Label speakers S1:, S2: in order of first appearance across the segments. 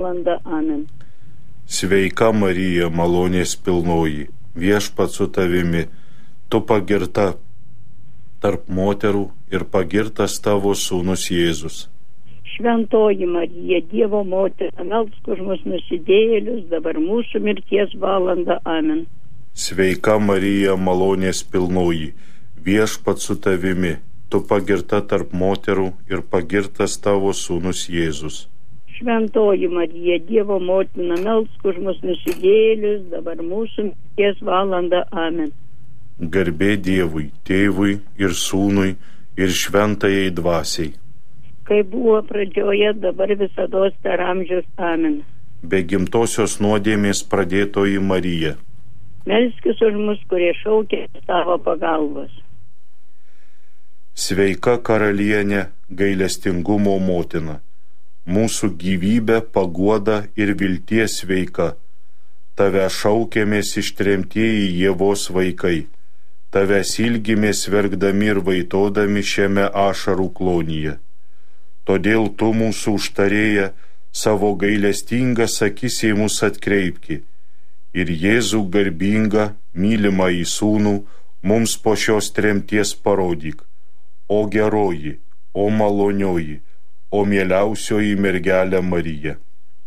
S1: valanda. Amen.
S2: Sveika Marija, malonės pilnoji, Viešpats su tavimi, tu pagirta tarp moterų ir pagirtas tavo sūnus Jėzus.
S1: Šventoji Marija, Dievo motina, melsk už mus nusidėjėlius, dabar mūsų mirties valanda. Amen.
S2: Sveika Marija, malonės pilnoji, Viešpats su tavimi, tu pagirta tarp moterų ir pagirtas tavo sūnus Jėzus.
S1: Šventoji Marija, Dievo motina, melsk už mus nusidėjėlius, dabar mūsų mirties valanda. Amen.
S2: Garbė Dievui, Tėvui ir Sūnui ir Šventajai Dvasiai.
S1: Kai buvo pradžioje, dabar visados per amžius. Amen.
S2: Be gimtosios nuodėmės pradėtoji Marija,
S1: melskis už mus, kurie šaukia tavo pagalbos.
S2: Sveika karalienė, gailestingumo motina, mūsų gyvybė, paguoda ir vilties sveika. Tave šaukėmės ištremtieji Ievos vaikai, tavęs ilgimės verkdami ir vaitodami šiame ašarų klonyje. Todėl tu mūsų užtarėja savo gailestingas akis į mus atkreipki ir Jėzų garbingą, mylimą į sūnų mums po šios tremties parodyk, o geroji, o malonioji, o mieliausioji mergelė Marija.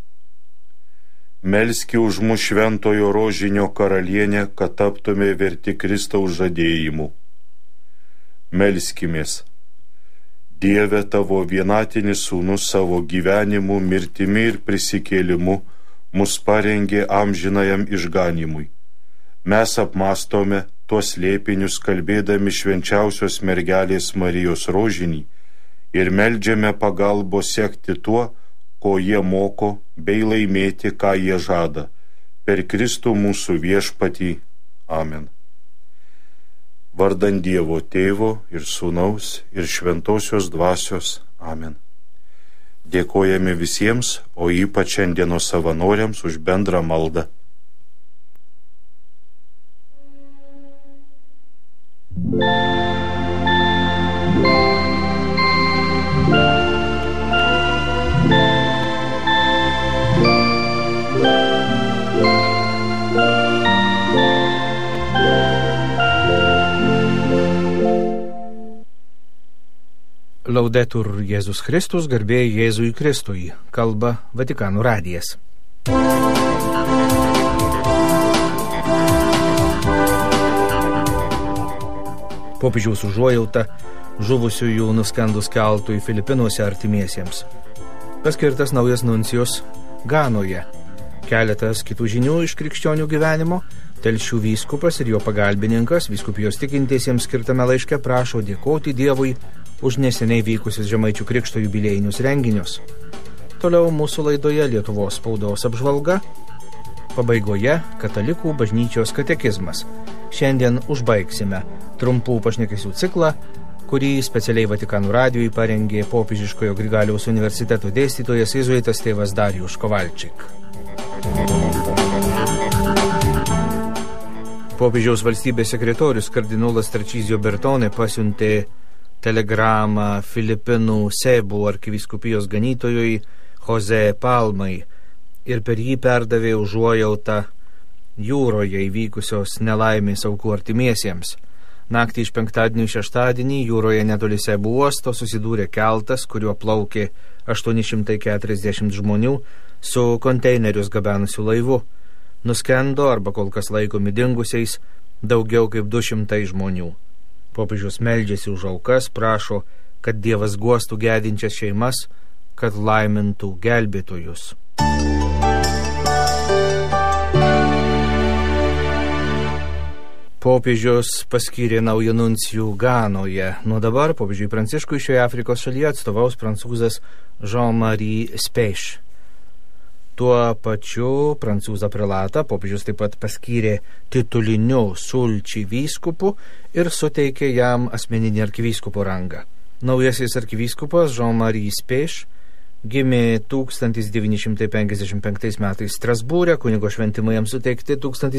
S2: Melski už mus šventojo rožinio karalienę, kad taptume verti Kristaus žadėjimų. Melskimės. Dieve, tavo vienatinis sūnus savo gyvenimu, mirtimi ir prisikėlimu mus parengė amžinajam išganimui. Mes apmastome tuos slėpinius, kalbėdami švenčiausios mergelės Marijos rožinį ir meldžiame pagalbos sekti tuo, ko jie moko, bei laimėti, ką jie žada, per Kristų mūsų viešpatį. Amen. Vardan Dievo Tėvo ir Sūnaus ir Šventosios Dvasios. Amen. Dėkojame visiems, o ypač šiandienos savanoriams už bendrą maldą.
S3: Laudetur Jėzus Kristus, garbė Jėzui Kristui, kalba Vatikano radijas. Popiežiaus užuojauta žuvusiųjų nuskendus keltui Filipinuose artimiesiems. Paskirtas naujas nuncijus Ganoje. Keletas kitų žinių iš krikščionių gyvenimo. Telšių vyskupas ir jo pagalbininkas vyskupijos tikintiesiems skirtame laiške prašo dėkoti Dievui už neseniai vykusius Žemaičių krikšto jubiliejinius renginius. Toliau mūsų laidoje Lietuvos spaudos apžvalga, pabaigoje Katalikų bažnyčios katekizmas. Šiandien užbaigsime trumpų pašnekesių ciklą, kurį specialiai Vatikano radijui parengė Popiežiškojo Grigaliaus universiteto dėstytojas jėzuitas tėvas Darijus Kovalčik. Popiežiaus valstybės sekretorius kardinolas Tarčizio Bertone pasiuntė telegramą Filipinų Sebų arkivyskupijos ganytojui Jose Palmai ir per jį perdavė užuojautą jūroje įvykusios nelaimės aukų artimiesiems. Naktį iš penktadienio į šeštadienį jūroje netoli Sebų uosto susidūrė keltas, kuriuo plaukė 840 žmonių su konteinerius gabenusiu laivu. Nuskendo arba kol kas laikomi dingusiais daugiau kaip 200 žmonių. Popiežius meldžiasi už aukas, prašo, kad Dievas guostų gedinčias šeimas, kad laimintų gelbėtojus. Popiežius paskyrė naują nuncijų Ganoje. Nuo dabar popiežiui Pranciškui šioje Afrikos šalyje atstovaus prancūzas Jean-Marie Spech. Tuo pačiu prancūzą prelatą popiežius taip pat paskyrė tituliniu Sulči vyskupu ir suteikė jam asmeninį arkivyskupo rangą. Naujasis arkivyskupas Jean-Marie Spech gimė 1955 metais Strasbūre, kunigo šventimai jam suteikti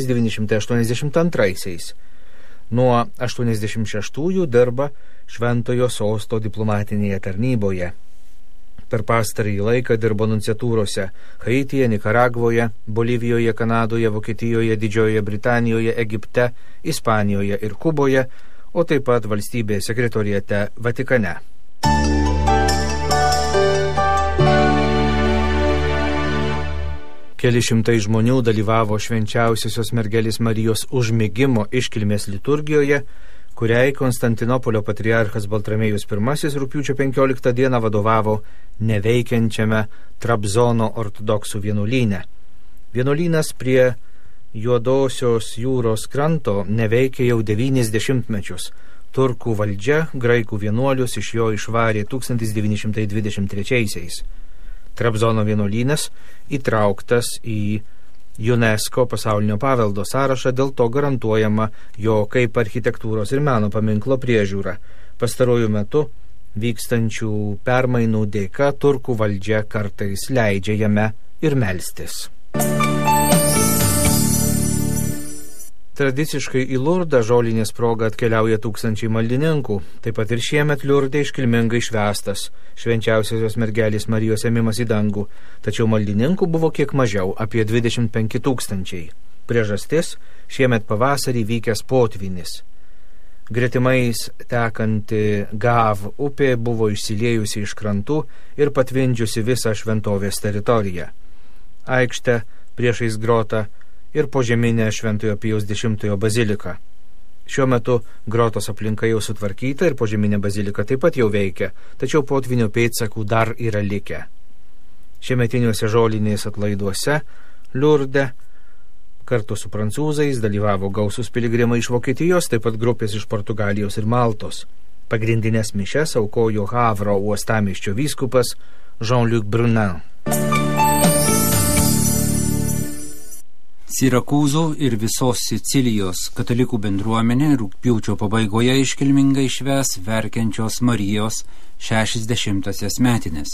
S3: 1982. Nuo 86-ųjų dirba Šventojo Sosto diplomatinėje tarnyboje. Per pastarąjį laiką dirbo nunciatūrose Haityje, Nikaragvoje, Bolivijoje, Kanadoje, Vokietijoje, Didžiojoje Britanijoje, Egipte, Ispanijoje ir Kuboje, o taip pat valstybės sekretoriate Vatikane. Keli šimtai žmonių dalyvavo švenčiausiosios mergelės Marijos užmigimo iškilmės liturgijoje, kuriai Konstantinopolio patriarchas Baltramiejus I rugpjūčio 15 dieną vadovavo neveikiančiame Trabzono ortodoksų vienuolyne. Vienuolynas prie Juodosios jūros kranto neveikia jau 90 mečius. Turkų valdžia graikų vienuolius iš jo išvarė 1923-aisiais. Trabzono vienuolynas įtrauktas į UNESCO pasaulinio paveldo sąrašą, dėl to garantuojama jo kaip architektūros ir meno paminklo priežiūra. Pastaruoju metu vykstančių permainų dėka turkų valdžia kartais leidžia jame ir melstis. Tradiciškai į Lurdą žolinės proga atkeliauja tūkstančiai maldininkų. Taip pat ir šiemet Liurde iškilmingai švęstas švenčiausiosios mergelės Marijos ėmimas į dangų, tačiau maldininkų buvo kiek mažiau, apie 25 000. Priežastis – šiemet pavasarį vykęs potvynis. Gretimais tekanti Gav upė buvo išsiliejusi iš krantų ir patvindžiusi visą šventovės teritoriją. Aikštę priešais grotą ir požeminę Šventojo Pijaus X baziliką. Šiuo metu grotos aplinka jau sutvarkyta ir požeminė bazilika taip pat jau veikia, tačiau potvynio pėdsakų dar yra likę. Šiemetiniuose žolinės atlaiduose Liurde kartu su prancūzais dalyvavo gausūs piligrimai iš Vokietijos, taip pat grupės iš Portugalijos ir Maltos. Pagrindinės mišias aukojo Havro uostamiesčio vyskupas Jean-Luc Brunin.
S4: Sirakūzų ir visos Sicilijos katalikų bendruomenė rugpjūčio pabaigoje iškilmingai švęs verkiančios Marijos 60-asias metinės.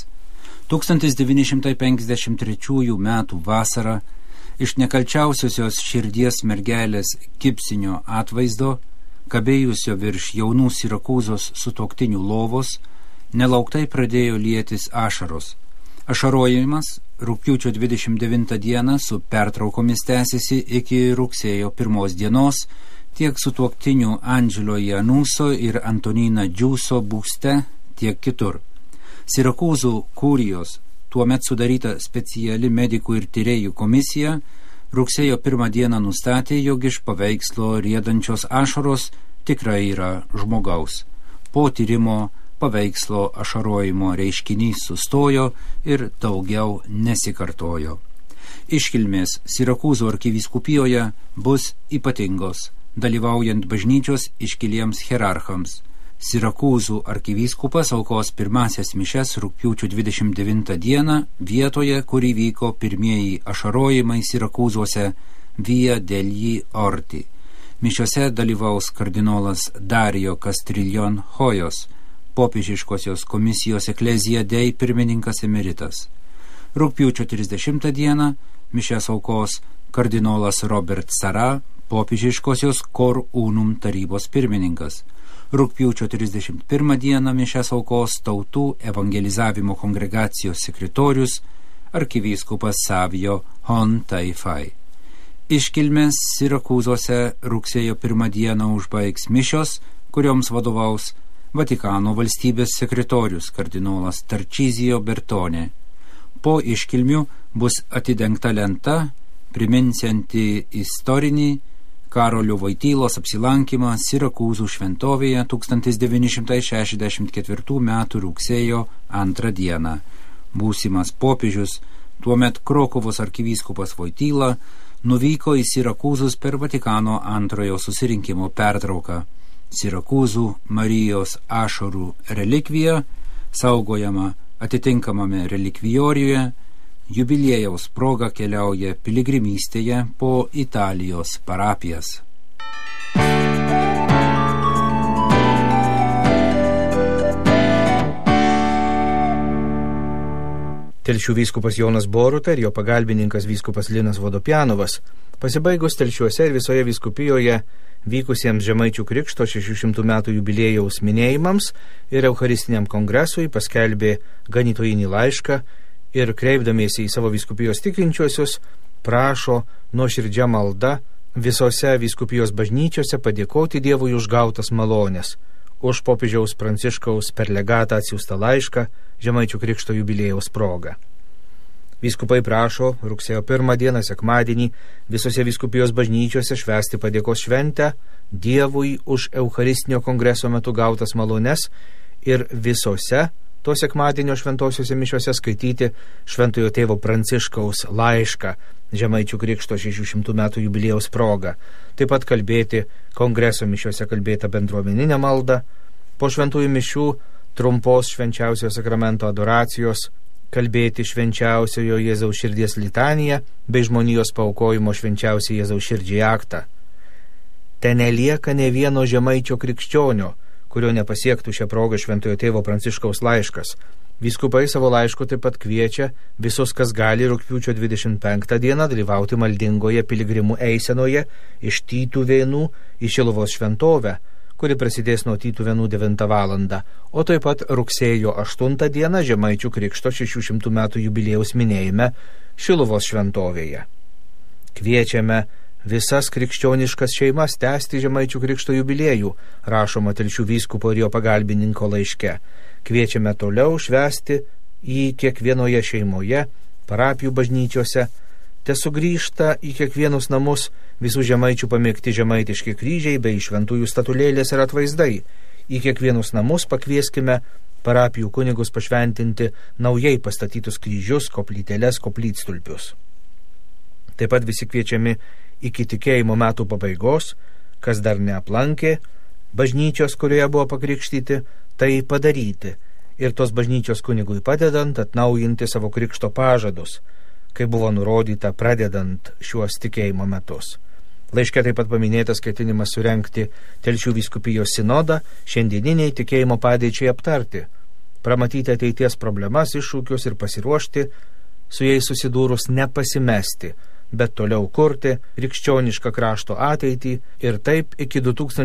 S4: 1953 metų vasarą iš nekalčiausiosios širdies mergelės gipsinio atvaizdo, kabėjusio virš jaunų Sirakūzos sutuoktinių lovos, nelauktai pradėjo lietis ašaros. Ašarojimas rugpjūčio 29 dieną su pertraukomis tęsiasi iki rugsėjo 1 dienos tiek sutuoktinių Andželo Januso ir Antonina Džiuso būste, tiek kitur. Sirakūzų kurijos tuomet sudaryta speciali medikų ir tyrėjų komisija rugsėjo 1 dieną nustatė, jog iš paveikslo riedančios ašaros tikrai yra žmogaus. Po tyrimo paveikslo ašarojimo reiškinys sustojo ir daugiau nesikartojo. Iškilmės Sirakūzų arkivyskupijoje bus ypatingos, dalyvaujant bažnyčios iškiliems hierarchams. Sirakūzų arkivyskupas aukos pirmasias mišias rugpjūčio 29 dieną vietoje, kur įvyko pirmieji ašarojimai Sirakūzuose Via degli Orti. Mišiose dalyvaus kardinolas Dario Castriljon Hojos, popiežiškosios komisijos Ecclesia Dei pirmininkas emeritas. Rugpjūčio 30 dieną mišias aukos kardinolas Robert Sara, popiežiškosios Cor Unum tarybos pirmininkas. Rugpjūčio 31 dieną mišias aukos tautų evangelizavimo kongregacijos sekretorius arkivyskupas Savio Hon Taifai. Iškilmės Sirakūzuose rugsėjo 1 dieną užbaigs mišios, kurioms vadovaus Vatikano valstybės sekretorius kardinolas Tarčizio Bertone. Po iškilmių bus atidengta lenta, priminsianti istorinį Karolio Vojtylos apsilankymą Sirakūzų šventovėje 1964 metų rugsėjo 2 dieną. Būsimas popiežius, tuomet Krokuvos arkivyskupas Vojtyla, nuvyko į Sirakūzus per Vatikano antrojo susirinkimo pertrauką. Sirakūzų Marijos ašarų relikvija, saugojama atitinkamame relikvijoriuje, jubiliejaus proga keliauja piligrimystėje po Italijos parapijas.
S3: Telšių vyskupas Jonas Boruta ir jo pagalbininkas vyskupas Linas Vodopianovas, pasibaigus Telšiuose ir visoje vyskupijoje vykusiems Žemaičių Krikšto 600 metų jubiliejaus minėjimams ir Eucharistiniam kongresui paskelbė ganytojinį laišką ir kreipdamiesi į savo vyskupijos tikinčiuosius, prašo nuoširdžia malda visose vyskupijos bažnyčiose padėkoti Dievui už gautas malonės, už popiežiaus Pranciškaus per legatą atsiųstą laišką Žemaičių Krikšto jubiliejaus proga. Vyskupai prašo rugsėjo 1 dieną sekmadienį visose vyskupijos bažnyčiose švęsti padėkos šventę Dievui už Eucharistinio kongreso metu gautas malones ir visose to sekmadienio šventosiuose mišiuose skaityti Šventojo tėvo Pranciškaus laišką Žemaičių Krikšto 600 metų jubiliejaus proga. Taip pat kalbėti kongreso mišiuose kalbėtą bendruomeninę maldą, po šventųjų mišių trumpos švenčiausiojo sakramento adoracijos kalbėti švenčiausiojo Jėzaus širdies litaniją bei žmonijos paaukojimo švenčiausiai Jėzaus širdžiai aktą. Ten nelieka ne vieno žemaičio krikščionio, kurio nepasiektų šią progą Šventojo tėvo Pranciškaus laiškas. Vyskupai savo laišku taip pat kviečia visus, kas gali rugpjūčio 25 dieną dalyvauti maldingoje piligrimų eisenoje iš Tytuvėnų į Šiluvos šventovę, kuri prasidės nuo Tytuvėnų 9 valandą, o taip pat rugsėjo 8 dieną Žemaičių Krikšto 600 metų jubiliejaus minėjime Šiluvos šventovėje. Kviečiame visas krikščioniškas šeimas tęsti Žemaičių Krikšto jubiliejų, rašoma Telšių vyskupo ir jo pagalbininko laiške. Kviečiame toliau švęsti į kiekvienoje šeimoje, parapijų bažnyčiose, te sugrįžta į kiekvienus namus visų žemaičių pamėgti žemaitiški kryžiai bei šventųjų statulėlės ir atvaizdai. Į kiekvienus namus pakvieskime parapijų kunigus pašventinti naujai pastatytus kryžius, koplyteles, koplytstulpius. Taip pat visi kviečiami iki tikėjimo metų pabaigos, kas dar neaplankė bažnyčios, kurioje buvo pakrikštyti, tai padaryti ir tos bažnyčios kunigui padedant atnaujinti savo krikšto pažadus, kai buvo nurodyta pradedant šiuos tikėjimo metus. Laiške taip pat paminėtas ketinimas surengti Telšių vyskupijos sinodą šiandieniniai tikėjimo padėčiai aptarti, pramatyti ateities problemas, iššūkius ir pasiruošti su jais susidūrus nepasimesti, bet toliau kurti krikščionišką krašto ateitį ir taip iki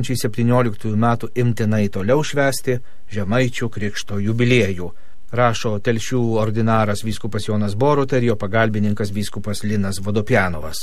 S3: 2017 metų imtinai toliau švęsti Žemaičių Krikšto jubiliejų, rašo Telšių ordinaras vyskupas Jonas Boruta ir jo pagalbininkas vyskupas Linas Vodopianovas.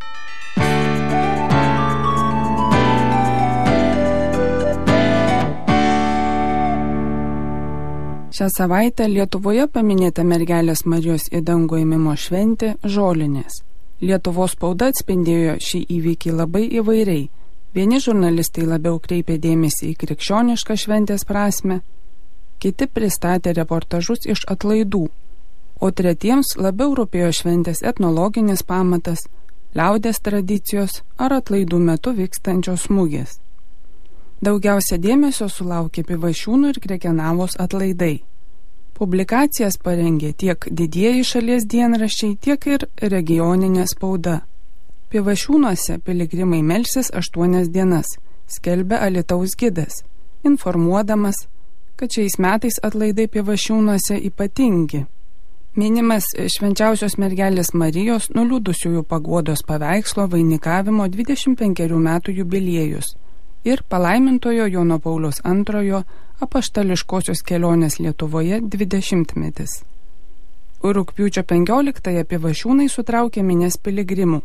S5: Šią savaitę Lietuvoje paminėta mergelės Marijos į dangų ėmimo šventė Žolinės. Lietuvos spauda atspindėjo šį įvykį labai įvairiai. Vieni žurnalistai labiau kreipė dėmesį į krikščionišką šventės prasmę, kiti pristatė reportažus iš atlaidų, o tretiems labiau rūpėjo šventės etnologinis pamatas, liaudės tradicijos ar atlaidų metu vykstančios mugės. Daugiausia dėmesio sulaukė Pivašiūnų ir Krekenavos atlaidai. Publikacijas parengė tiek didieji šalies dienraščiai, tiek ir regioninė spauda. Pivašiūnuose piligrimai melsis 8 dienas, skelbia Alytaus gidas, informuodamas, kad šiais metais atlaidai Pivašiūnuose ypatingi. Minimas švenčiausios mergelės Marijos nuliūdusiųjų paguodos paveikslo vainikavimo 25 metų jubiliejus ir palaimintojo Jono Pauliaus II apaštališkosios kelionės Lietuvoje 20-metis. Rugpjūčio 15-ąją Pivašiūnai sutraukė minias piligrimų.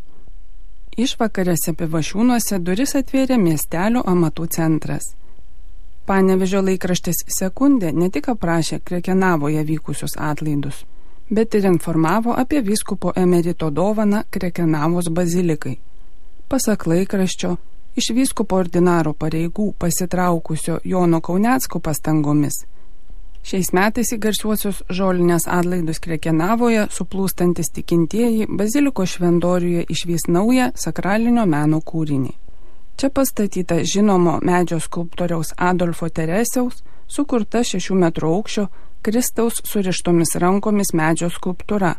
S5: Išvakarėse Pivašiūnuose duris atvėrė miestelio amatų centras. Panevėžio laikraštis Sekundė ne tik aprašė Krekenavoje vykusius atlaidus, bet ir informavo apie vyskupo emerito dovaną Krekenavos bazilikai. Pasak laikraščio, iš vyskupo ordinaro pareigų pasitraukusio Jono Kaunecko pastangomis šiais metais į garsiuosius Žolinės atlaidus Krekenavoje suplūstantis tikintieji baziliko šventoriuje išvys naują sakralinio meno kūrinį. Čia pastatyta žinomo medžio skulptoriaus Adolfo Teresiaus sukurta 6 metrų aukščio Kristaus surištomis rankomis medžio skulptūra.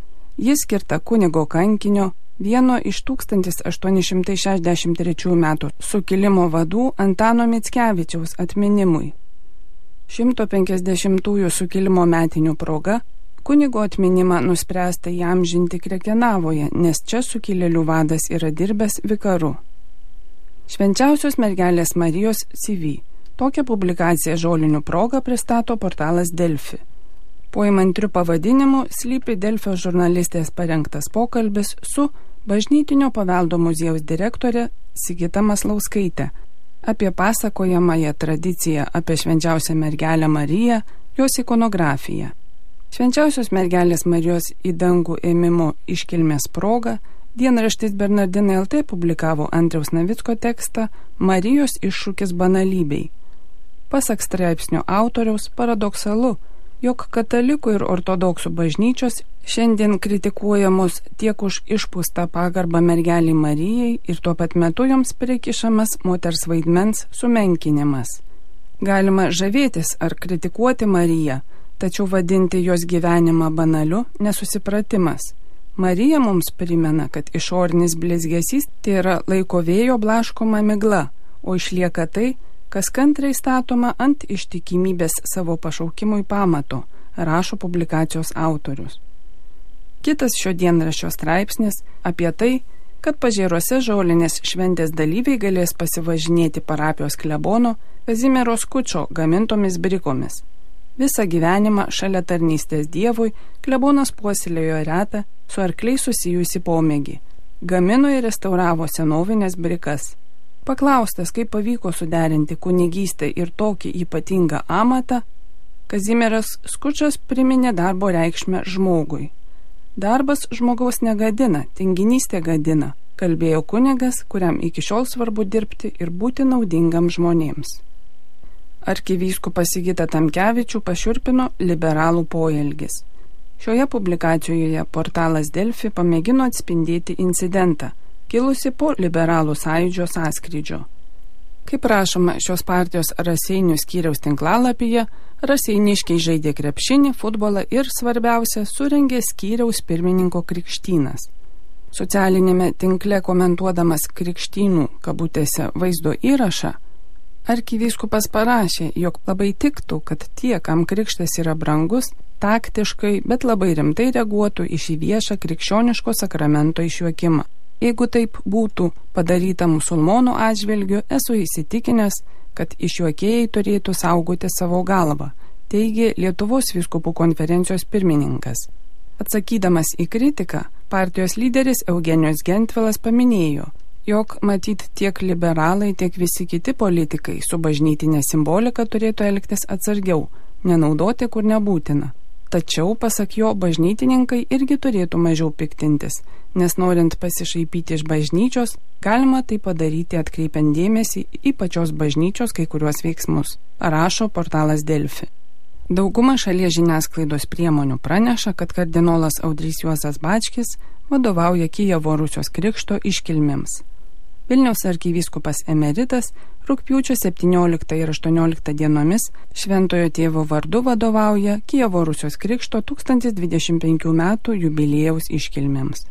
S5: Jis skirta kunigo kankinio, vieno iš 1863 metų sukilimo vadų Antano Mickevičiaus atminimui. 150-ųjų sukilimo metinių proga Kunigo atminimą nuspręsta įamžinti Krekenavoje, nes čia sukilėlių vadas yra dirbęs vikaru. Švenčiausios mergelės Marijos CV. Tokią publikaciją žolinių proga pristato portalas Delfi. Po įmantriu pavadinimu slypi Delfio žurnalistės parengtas pokalbis su Bažnytinio paveldo muziejaus direktorė Sigita Maslauskaitė apie pasakojamąją tradiciją apie švenčiausią mergelę Mariją, jos ikonografiją. Švenčiausios mergelės Marijos į dangų ėmimo iškilmės proga dienraštis Bernardinai LT publikavo Andriaus Navicko tekstą Marijos iššūkis banalybei. Pasak straipsnio autoriaus, paradoksalu, jog katalikų ir ortodoksų bažnyčios šiandien kritikuojamos tiek už išpūstą pagarbą mergelei Marijai ir tuo pat metu joms prikišamas moters vaidmens sumenkinimas. Galima žavėtis ar kritikuoti Mariją, tačiau vadinti jos gyvenimą banaliu nesusipratimas. Marija mums primena, kad išorinis blizgesys tai yra laiko vėjo blaškoma migla, o išlieka tai, kas kantriai statoma ant ištikimybės savo pašaukimui pamato, rašo publikacijos autorius. Kitas šio dienraščio straipsnis apie tai, kad Pažėruose žolinės šventės dalyviai galės pasivažinėti parapijos klebono Kazimiero Skučo gamintomis brikomis. Visą gyvenimą šalia tarnystės Dievui klebonas puoselėjo retą su arkliais susijusi pomėgį. Gamino ir restauravo senovinės brikas. Paklaustas, kaip pavyko suderinti kunigystę ir tokį ypatingą amatą, Kazimieras Skučas priminė darbo reikšmę žmogui. Darbas žmogaus negadina, tinginystė gadina, kalbėjo kunigas, kuriam iki šiol svarbu dirbti ir būti naudingam žmonėms. Arkivyskupas Sigitą Tamkevičių pašiurpino liberalų poelgis. Šioje publikacijoje portalas Delfi pamėgino atspindėti incidentą, kilusi po liberalų sąjūdžio sąskrydžio. Kaip rašoma šios partijos Raseinių skyriaus tinklalapyje, raseiniškiai žaidė krepšinį, futbolą ir, svarbiausia, surengė skyriaus pirmininko krikštynas. Socialinėme tinkle komentuodamas krikštynų kabutėse vaizdo įrašą, arkivyskupas parašė, jog labai tiktų, kad tie, kam krikštas yra brangus, taktiškai, bet labai rimtai reaguotų į šį viešą krikščioniško sakramento išjuokimą. Jeigu taip būtų padaryta musulmonų atžvilgiu, esu įsitikinęs, kad išjuokėjai turėtų saugoti savo galvą, teigė Lietuvos vyskupų konferencijos pirmininkas. Atsakydamas į kritiką, partijos lyderis Eugenijus Gentvilas paminėjo, jog matyt tiek liberalai, tiek visi kiti politikai su bažnytinė simbolika turėtų elgtis atsargiau, nenaudoti kur nebūtina. Tačiau, pasak jo, bažnytininkai irgi turėtų mažiau piktintis, nes norint pasišaipyti iš bažnyčios, galima tai padaryti atkreipiant dėmesį į pačios bažnyčios kai kuriuos veiksmus, rašo portalas Delfi. Dauguma šalies žiniasklaidos priemonių praneša, kad kardinolas Audrys Juozas Bačkis vadovauja Kijevo Rusios krikšto iškilmėms. Vilniaus arkivyskupas emeritas rugpjūčio 17 ir 18 dienomis Šventojo Tėvo vardu vadovauja Kijevo Rusios krikšto 1025 metų jubiliejaus iškilmėms.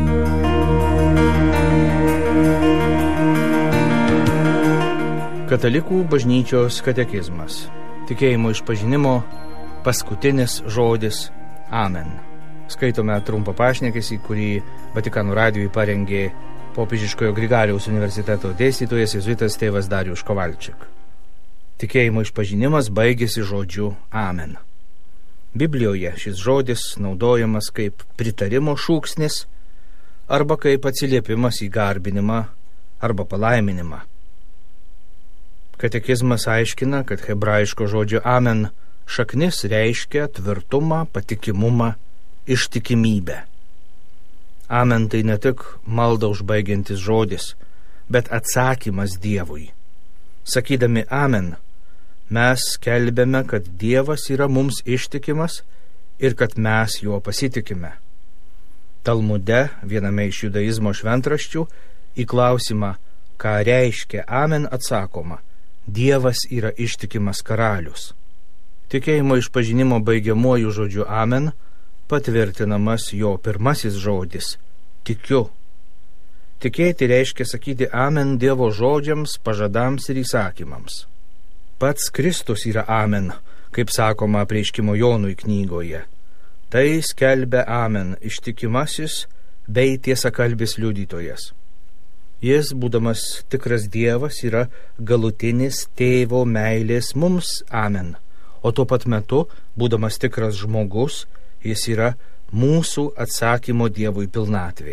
S3: Katalikų bažnyčios katekizmas. Tikėjimo išpažinimo paskutinis žodis Amen. Skaitome trumpą pašnekesį, kurį Vatikano radijui parengė Popiežiškojo Grigaliaus universiteto dėstytojas jėzuitas tėvas Darijus Kovalčik. Tikėjimo išpažinimas baigėsi žodžiu Amen. Biblijoje šis žodis naudojamas kaip pritarimo šūksnis arba kaip atsiliepimas į garbinimą arba palaiminimą. Katekizmas aiškina, kad hebrajiško žodžio Amen šaknis reiškia tvirtumą, patikimumą, ištikimybę. Amen tai ne tik maldą užbaigiantis žodis, bet atsakymas Dievui. Sakydami Amen, mes skelbiame, kad Dievas yra mums ištikimas ir kad mes juo pasitikime. Talmude, viename iš judaizmo šventraščių, į klausimą, ką reiškia Amen, atsakoma, Dievas yra ištikimas karalius. Tikėjimo išpažinimo baigiamuoju žodžiu Amen patvirtinamas jo pirmasis žodis – tikiu. Tikėti reiškia sakyti Amen Dievo žodžiams, pažadams ir įsakymams. Pats Kristus yra Amen, kaip sakoma Apreiškimo Jonui knygoje. Tai skelbia Amen, ištikimasis bei tiesakalbis liudytojas. Jis, būdamas tikras Dievas, yra galutinis tėvo meilės mums Amen, o tuo pat metu, būdamas tikras žmogus, jis yra mūsų atsakymo Dievui pilnatvė.